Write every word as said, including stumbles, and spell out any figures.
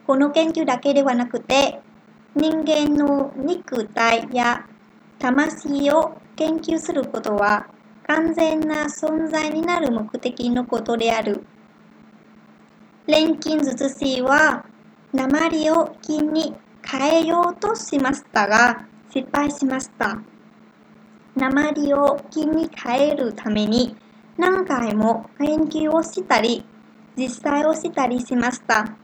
この研究だけではなくて、人間の肉体や魂を研究することは完全な存在になる目的のことである。錬金術師は鉛を金に変えようとしましたが失敗しました。鉛を金に変えるために何回も研究をしたり実際をしたりしました。